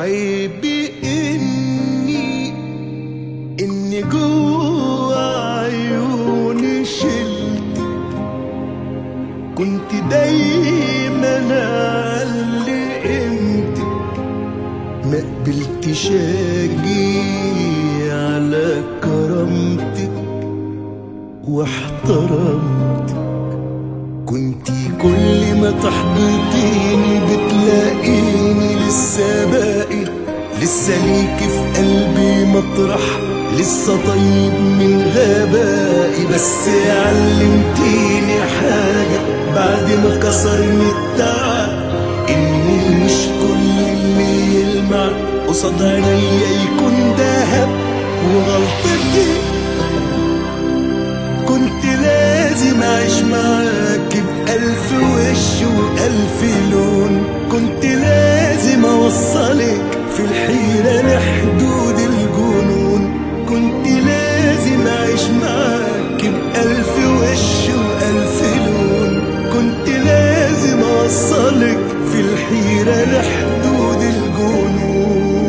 عيبي إني جوا عيوني شلت، كنت دايما أعلي قيمتك، ما قبلتش أجي على كرامتك واحترمتك. كنتي كل ما تحبطيني بتلاقيني لسه باقي، لسه ليكي في قلبي مطرح، لسه طيب من غبائي. بس علمتيني حاجة بعد ما كسرني التعب، إني مش كل اللي يلمع قصاد عينيا يكون دهب. وغلطتي كنت لازم أعيش معاكي بألف وش وألف لون، كنت لازم أوصلك في الحيرة لحدود الجنون، كنت لازم أعيش معاكي بألف وش وألف لون، كنت لازم أوصلك في الحيرة لحدود الجنون.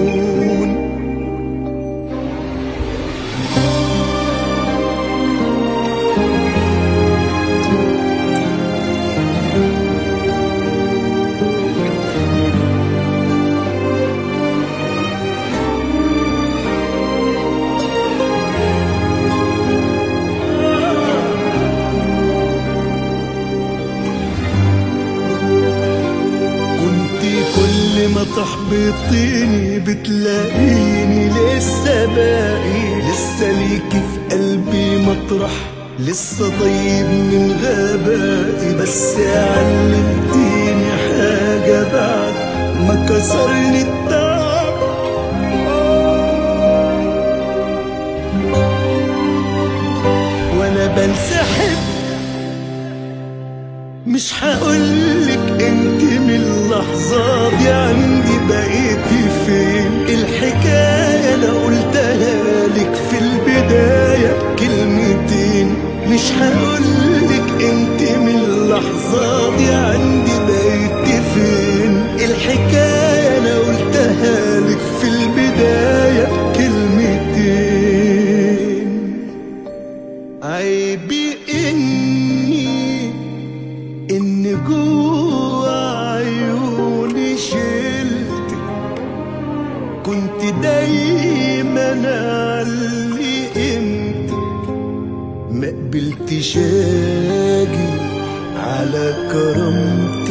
كل ما تحبطيني بتلاقيني لسه باقي، لسه ليكي في قلبي مطرح، لسه طيب من غبائي. بس علمتيني حاجة بعد ما كسرني التعب، وانا بنسحب مش هقولك انت من اللحظة دي عندي بقيتي فين. الحكاية انا قلتها لك في البداية كلمتين، مش هقولك انت من اللحظة دي عندي بقيتي فين. الحكاية انا قلتها لك في البداية كلمتين. عيبي إن جوا عيوني شلت، كنت دايما أعلي قيمتك، ما قبلتش أجي على كرامتك